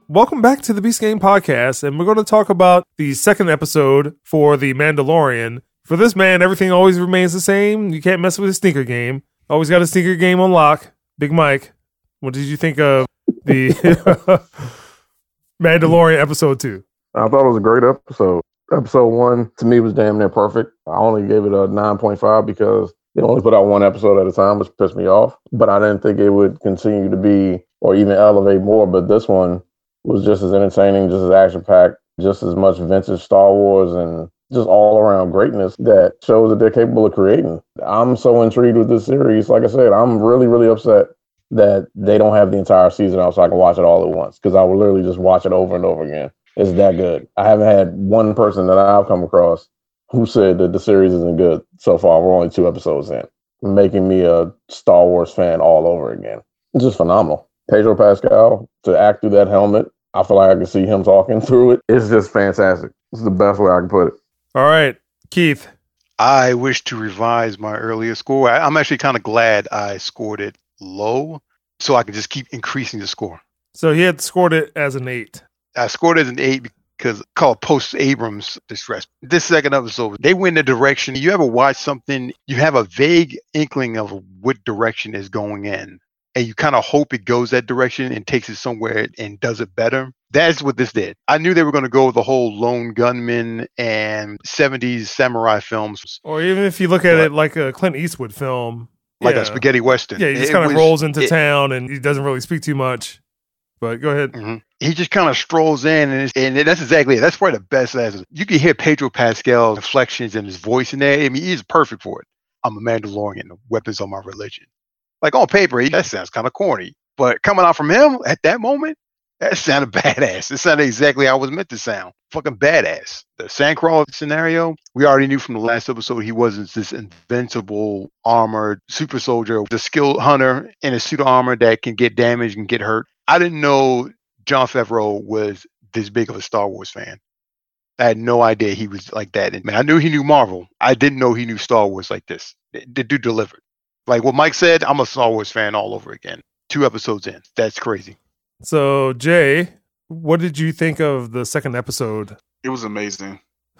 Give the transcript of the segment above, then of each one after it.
Welcome back to the Beast Game Podcast, and we're going to talk about the second episode for The Mandalorian. For this man, everything always remains the same. You can't mess with his sneaker game. Always got a sneaker game on lock. Big Mike, what did you think of the Mandalorian episode 2? I thought it was a great episode. Episode 1, to me, was damn near perfect. I only gave it a 9.5 because they only put out one episode at a time, which pissed me off. But I didn't think it would continue to be or even elevate more. But this one was just as entertaining, just as action-packed, just as much vintage Star Wars and just all-around greatness that shows that they're capable of creating. I'm so intrigued with this series. Like I said, I'm really, really upset that they don't have the entire season out so I can watch it all at once, because I will literally just watch it over and over again. It's that good. I haven't had one person that I've come across who said that the series isn't good so far. We're only 2 episodes in, making me a Star Wars fan all over again. It's just phenomenal. Pedro Pascal, to act through that helmet, I feel like I can see him talking through it. It's just fantastic. It's the best way I can put it. All right, Keith. I wish to revise my earlier score. I'm actually kind of glad I scored it low so I can just keep increasing the score. So he had scored it as an 8. I scored it as an 8 because called post-Abrams distress. This second episode, they went in a direction. You ever watch something, you have a vague inkling of what direction is going in, and you kind of hope it goes that direction and takes it somewhere and does it better. That's what this did. I knew they were going to go with the whole lone gunman and 70s samurai films. Or even if you look at it like a Clint Eastwood film. Like a spaghetti western. Yeah, he just kind of rolls into town and he doesn't really speak too much. But go ahead. Mm-hmm. He just kind of strolls in, and that's exactly it. That's probably the best answer. You can hear Pedro Pascal's inflections in his voice in there. I mean, he's perfect for it. I'm a Mandalorian. The weapons are my religion. Like on paper, that sounds kind of corny. But coming out from him at that moment, that sounded badass. It sounded exactly how it was meant to sound. Fucking badass. The Sandcrawler scenario, we already knew from the last episode he wasn't this invincible, armored super soldier, the skilled hunter in a suit of armor that can get damaged and get hurt. I didn't know Jon Favreau was this big of a Star Wars fan. I had no idea he was like that. And I knew he knew Marvel. I didn't know he knew Star Wars like this. The dude delivered. Like what Mike said, I'm a Star Wars fan all over again. 2 episodes in. That's crazy. So, Jay, what did you think of the second episode? It was amazing.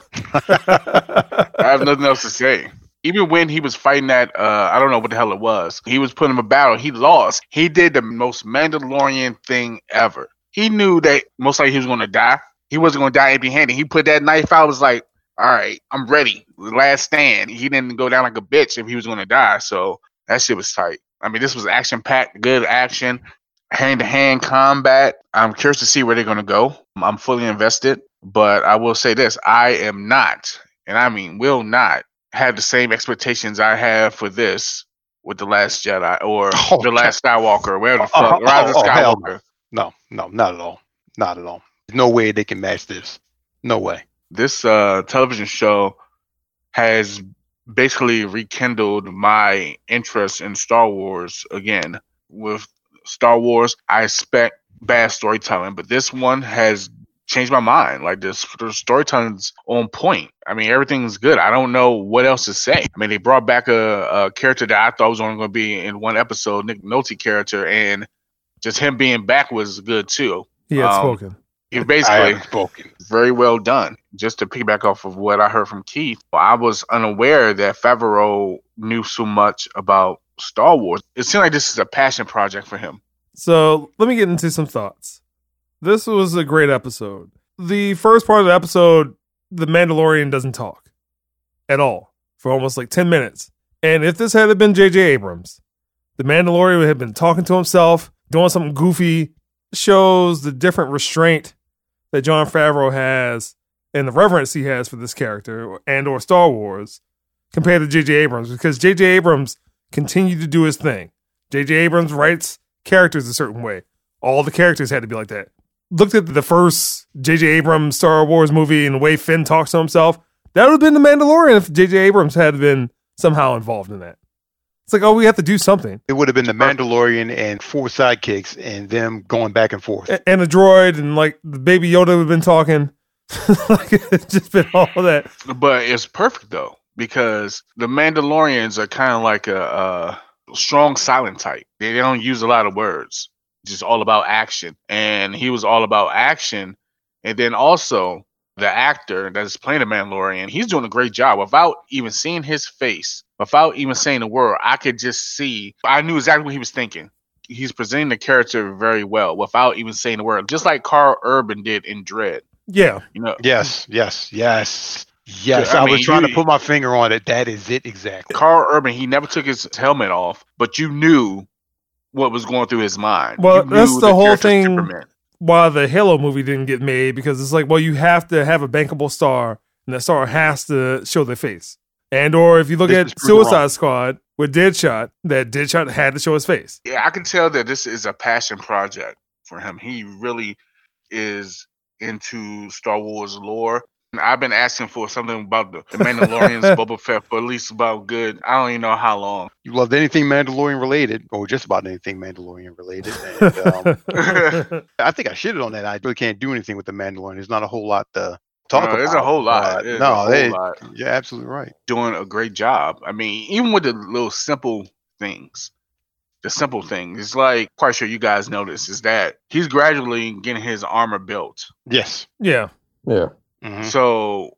I have nothing else to say. Even when he was fighting that, I don't know what the hell it was. He was putting him in battle. He lost. He did the most Mandalorian thing ever. He knew that most likely he was going to die. He wasn't going to die empty-handed. He put that knife out, was like, all right, I'm ready. Last stand. He didn't go down like a bitch if he was going to die. So that shit was tight. I mean, this was action-packed, good action, hand-to-hand combat. I'm curious to see where they're going to go. I'm fully invested. But I will say this. I am not, and I mean will not, have the same expectations I have for this with The Last Jedi or The Last Skywalker, or wherever the fuck, Rise of Skywalker. No, not at all. Not at all. There's no way they can match this. No way. This television show has basically rekindled my interest in Star Wars again. With Star Wars, I expect bad storytelling, but this one has changed my mind. Like the storytelling's on point. I mean, everything's good. I don't know what else to say. I mean, they brought back a character that I thought was only going to be in one episode, Nick Nolte character, and just him being back was good too. He had spoken. He basically spoken. Very well done. Just to piggyback off of what I heard from Keith, I was unaware that Favreau knew so much about Star Wars. It seemed like this is a passion project for him. So let me get into some thoughts. This was a great episode. The first part of the episode, the Mandalorian doesn't talk at all for almost like 10 minutes. And if this had been J.J. Abrams, the Mandalorian would have been talking to himself, doing something goofy. Shows the different restraint that Jon Favreau has and the reverence he has for this character and or Star Wars compared to J.J. Abrams, because J.J. Abrams continued to do his thing. J.J. Abrams writes characters a certain way. All the characters had to be like that. Looked at the first J.J. Abrams Star Wars movie and the way Finn talks to himself. That would have been The Mandalorian if J.J. Abrams had been somehow involved in that. It's like, oh, we have to do something. It would have been The Mandalorian and 4 sidekicks and them going back and forth. And a droid and like the baby Yoda would have been talking. Like it's just been all of that. But it's perfect though, because the Mandalorians are kind of like a strong silent type. They don't use a lot of words. just all about action. And he was all about action. And then also the actor that's playing the Mandalorian, he's doing a great job. Without even seeing his face, without even saying a word, I could just see, I knew exactly what he was thinking. He's presenting the character very well without even saying a word, just like Carl Urban did in Dredd. Yeah. You know. Yes. I was trying to put my finger on it. That is it exactly. Carl Urban, he never took his helmet off, but you knew what was going through his mind. Well, that's the whole thing why the Halo movie didn't get made, because it's like, well, you have to have a bankable star, and that star has to show their face. And or if you look at Suicide Squad with Deadshot, that Deadshot had to show his face. Yeah, I can tell that this is a passion project for him. He really is into Star Wars lore. I've been asking for something about the Mandalorian's Boba Fett for at least about good, I don't even know how long. You loved anything Mandalorian related, or just about anything Mandalorian related. And, I think I shitted on that. I really can't do anything with the Mandalorian. There's not a whole lot to talk about. There's a whole lot. Lot. You're absolutely right. Doing a great job. I mean, even with the little simple things, the simple thing is like, quite sure you guys notice, is that he's gradually getting his armor built. Yes. Yeah. Yeah. Mm-hmm. So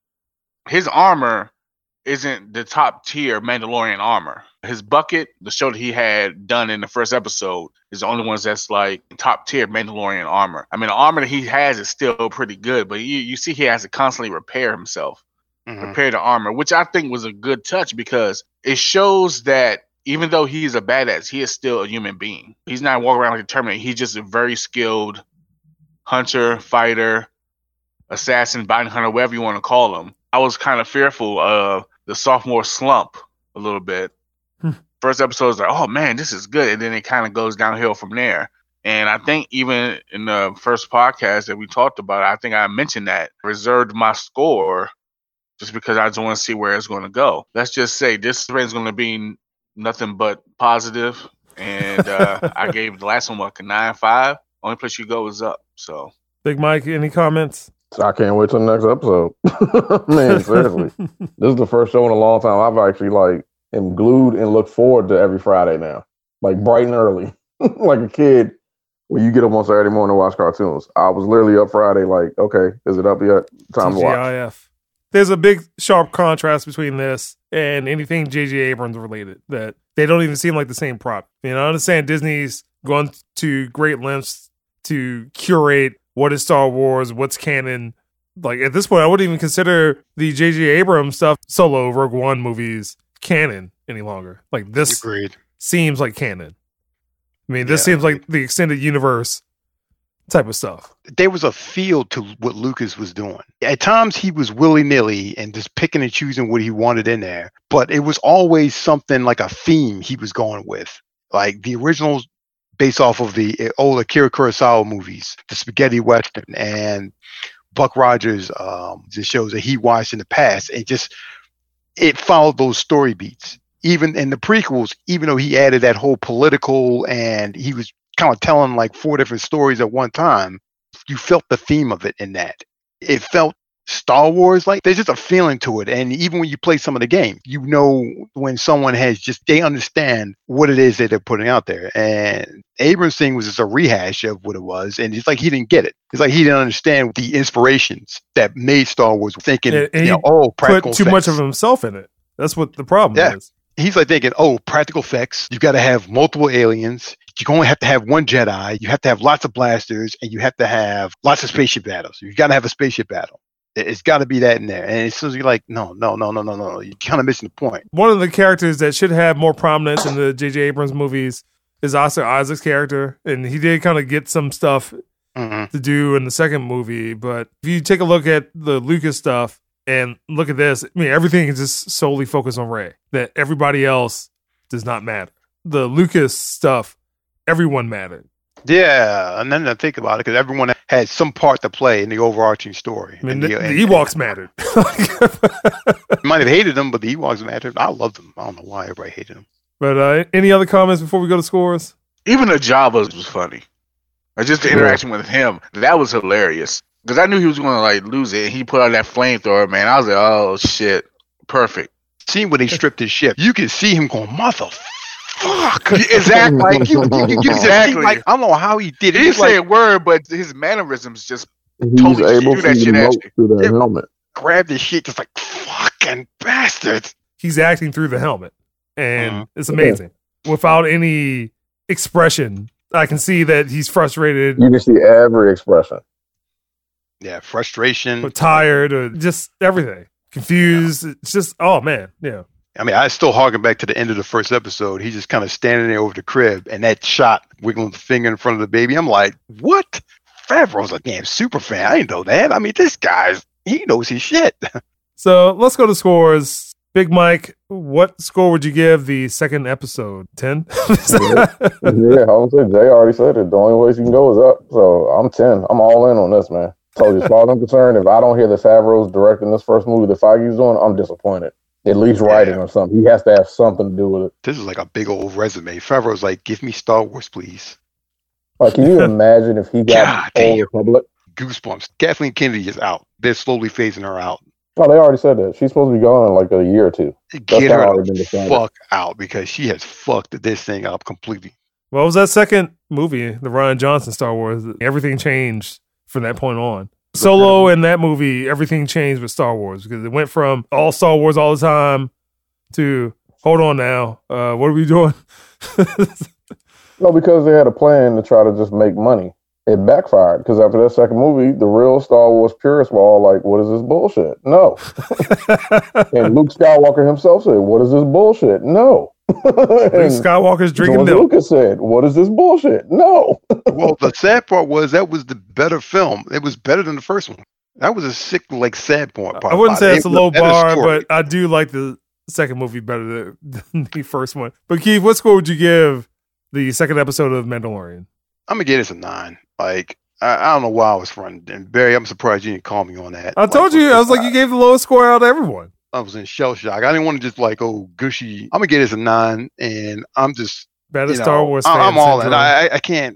his armor isn't the top tier Mandalorian armor. His bucket, the show that he had done in the first episode, is the only ones that's like top tier Mandalorian armor. I mean, the armor that he has is still pretty good, but you see he has to constantly repair himself, repair the armor, which I think was a good touch because it shows that even though he's a badass, he is still a human being. He's not walking around like a Terminator. He's just a very skilled hunter, fighter, assassin, bounty hunter, whatever you want to call him. I was kind of fearful of the sophomore slump a little bit. First episode was like, oh man, this is good. And then it kind of goes downhill from there. And I think even in the first podcast that we talked about, I think I mentioned that I reserved my score just because I just want to see where it's going to go. Let's just say this is going to be nothing but positive. And I gave the last one a 9.5. Only place you go is up. So, Big Mike, any comments? I can't wait till the next episode. Man, seriously. This is the first show in a long time I've actually am glued and look forward to every Friday now. Like bright and early. Like a kid when you get up on Saturday morning to watch cartoons. I was literally up Friday like, okay, is it up yet? Time to watch. There's a big sharp contrast between this and anything J.J. Abrams related, that they don't even seem like the same product. You know, I understand Disney's gone to great lengths to curate what is Star Wars, what's canon. Like at this point, I wouldn't even consider the J.J. Abrams stuff, Solo, Rogue One movies, canon any longer. Like this seems like canon. I mean, this seems like the extended universe type of stuff. There was a feel to what Lucas was doing. At times he was willy-nilly and just picking and choosing what he wanted in there, but it was always something like a theme he was going with. Like the originals based off of the old Akira Kurosawa movies, the spaghetti western, and Buck Rogers, the shows that he watched in the past. It followed those story beats. Even in the prequels, even though he added that whole political and he was kind of telling like 4 different stories at one time, you felt the theme of it in that. It felt Star Wars, like there's just a feeling to it. And even when you play some of the game, you know when someone they understand what it is that they're putting out there. And Abrams' thing was just a rehash of what it was. And it's like he didn't get it. It's like he didn't understand the inspirations that made Star Wars, thinking, put practical too effects. much of himself in it. That's what the problem is. He's like thinking, practical effects. You got to have multiple aliens. You only have to have one Jedi. You have to have lots of blasters, and you have to have lots of spaceship battles. You got to have a spaceship battle. It's got to be that in there. And it's just like, no. You're kind of missing the point. One of the characters that should have more prominence in the J.J. Abrams movies is Oscar Isaac's character. And he did kind of get some stuff to do in the second movie. But if you take a look at the Lucas stuff and look at this, I mean, everything is just solely focused on Rey. That everybody else does not matter. The Lucas stuff, everyone mattered. Yeah, and then I think about it, because everyone had some part to play in the overarching story. I mean, the Ewoks mattered. You might have hated them, but the Ewoks mattered. I loved them. I don't know why everybody hated them. But any other comments before we go to scores? Even the Jabba was funny. Or just the interaction with him, that was hilarious. Because I knew he was going to lose it, and he put out that flamethrower, man. I was like, oh, shit. Perfect. Seeing when they stripped his ship, you could see him going, fuck. Exactly. Like, Exactly. like, I don't know how he did it. He didn't He's say like, a word, but his mannerisms just He's totally able shoot to that shit at emote you. through that Yeah. helmet. grab this shit, just like, fucking bastards. He's acting through the helmet, and Mhm. it's amazing without any expression. I can see that he's frustrated, You can see every expression. Yeah, frustration. or tired, or just everything. Confused. It's just, oh man, yeah. I mean, I still harken back to the end of the first episode. He's just kind of standing there over the crib, and that shot wiggling the finger in front of the baby. I'm like, what? Favreau's a damn super fan. I didn't know that. I mean, this guy's, he knows his shit. So let's go to scores. Big Mike, what score would you give the second episode? 10? Yeah, I was saying, Jay already said it. The only way you can go is up. So I'm 10. I'm all in on this, man. So as far as I'm concerned, if I don't hear that Favreau's directing this first movie that Feige's doing, I'm disappointed. At least writing or something. He has to have something to do with it. This is like a big old resume. Favreau's like, give me Star Wars, please. Like, can you imagine if he got God the Old damn. Republic? Goosebumps. Kathleen Kennedy is out. They're slowly phasing her out. Oh, they already said that. She's supposed to be gone in like a year or two. Get her already been the decided. fuck out because she has fucked this thing up completely. What was that second movie, the Ryan Johnson Star Wars? Everything changed from that point on. Solo and that movie, everything changed with Star Wars because it went from all Star Wars all the time to, hold on now, what are we doing? No, because they had a plan to try to just make money. It backfired because after that second movie, the real Star Wars purists were all like, what is this bullshit? No. And Luke Skywalker himself said, what is this bullshit? No. Luke Skywalker's drinking George milk. Lucas said, what is this bullshit? No. Well, the sad part was that was the better film. It was better than the first one. That was a sick, like, sad part. I wouldn't say it's a It was low better bar, story. but I do like the second movie better than the first one. But Keith, what score would you give the second episode of Mandalorian? I'm gonna get this a 9. Like, I don't know why I was fronting. And Barry, I'm surprised you didn't call me on that. I told you, I was like, you gave the lowest score out of everyone. I was in shell shock. I didn't want to just like, oh, gushy. I'm gonna get this a 9, and I'm just, Better you know, Star Wars fan I'm all in. syndrome. I can't.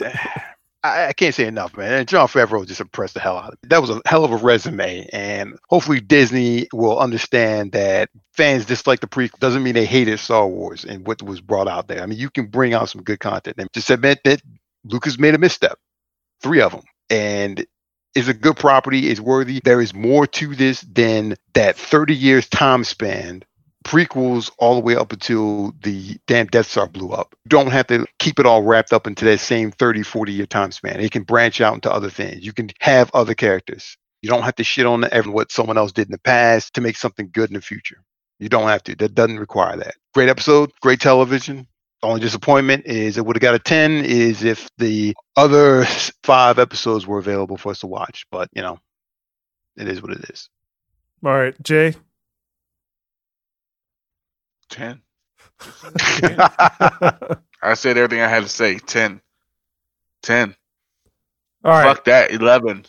I can't say enough, man. And Jon Favreau just impressed the hell out of me. That was a hell of a resume, and hopefully Disney will understand that fans dislike the prequel doesn't mean they hated Star Wars and what was brought out there. I mean, you can bring out some good content and just admit that Lucas made a misstep, 3 of them, and it's a good property. It's worthy. There is more to this than that 30 years time span. Prequels all the way up until the damn Death Star blew up. You don't have to keep it all wrapped up into that same 30, 40-year time span. It can branch out into other things. You can have other characters. You don't have to shit on what someone else did in the past to make something good in the future. You don't have to. That doesn't require that. Great episode, great television. The only disappointment is it would have got a 10 is if the other 5 episodes were available for us to watch. But, you know, it is what it is. All right, Jay. 10. I said everything I had to say. 10. All right. Fuck that. 11.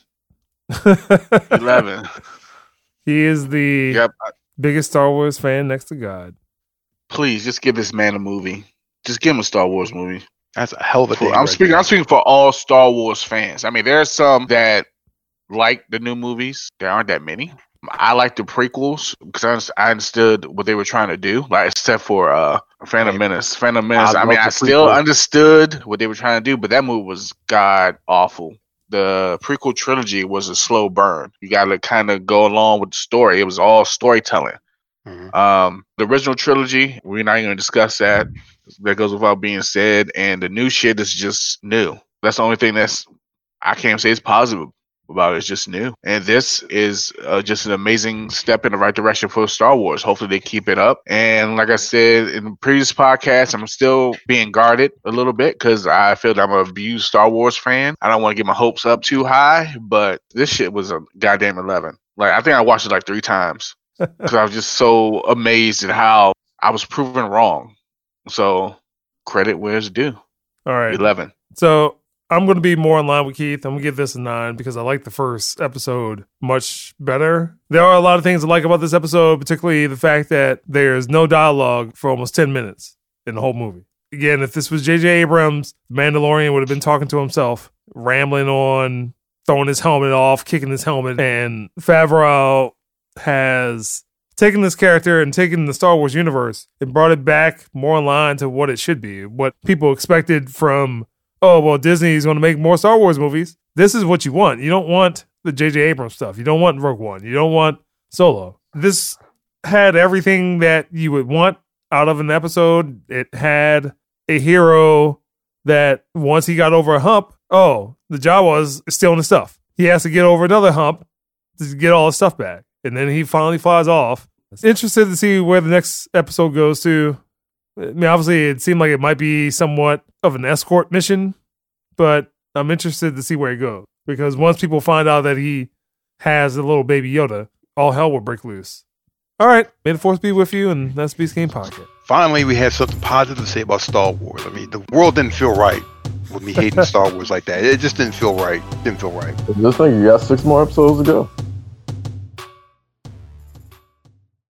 11. He is the Yep. biggest Star Wars fan next to God. Please, just give this man a movie. Just give him a Star Wars movie. That's a hell of a thing. I'm speaking for all Star Wars fans. I mean, there's some that like the new movies. There aren't that many. I like the prequels because I understood what they were trying to do, like except for Phantom Menace. Phantom Menace. I mean, I still understood what they were trying to do, but that movie was god awful. The prequel trilogy was a slow burn. You got to kind of go along with the story. It was all storytelling. Mm-hmm. The original trilogy, we're not going to discuss that. That goes without being said. And the new shit is just new. That's the only thing I can't say is positive about it. It's just new. And this is just an amazing step in the right direction for Star Wars. Hopefully they keep it up. And like I said in the previous podcast, I'm still being guarded a little bit because I feel that I'm a abused Star Wars fan. I don't want to get my hopes up too high, but this shit was a goddamn 11. Like, I think I watched it like 3 times because I was just so amazed at how I was proven wrong. So credit where it's due. All right. 11. So I'm going to be more in line with Keith. I'm going to give this a 9 because I like the first episode much better. There are a lot of things I like about this episode, particularly the fact that there's no dialogue for almost 10 minutes in the whole movie. Again, if this was J.J. Abrams, Mandalorian would have been talking to himself, rambling on, throwing his helmet off, kicking his helmet, and Favreau has taken this character and taken the Star Wars universe and brought it back more in line to what it should be, what people expected from, oh, well, Disney's going to make more Star Wars movies. This is what you want. You don't want the J.J. Abrams stuff. You don't want Rogue One. You don't want Solo. This had everything that you would want out of an episode. It had a hero that once he got over a hump, the Jawas is stealing his stuff. He has to get over another hump to get all his stuff back. And then he finally flies off. Interested to see where the next episode goes to. I mean, obviously, it seemed like it might be somewhat of an escort mission, but I'm interested to see where it goes. Because once people find out that he has a little baby Yoda, all hell will break loose. All right. May the Force be with you, and that's Beast Game Podcast. Finally, we have something positive to say about Star Wars. I mean, the world didn't feel right with me hating Star Wars like that. It just didn't feel right. Just think you got 6 more episodes to go.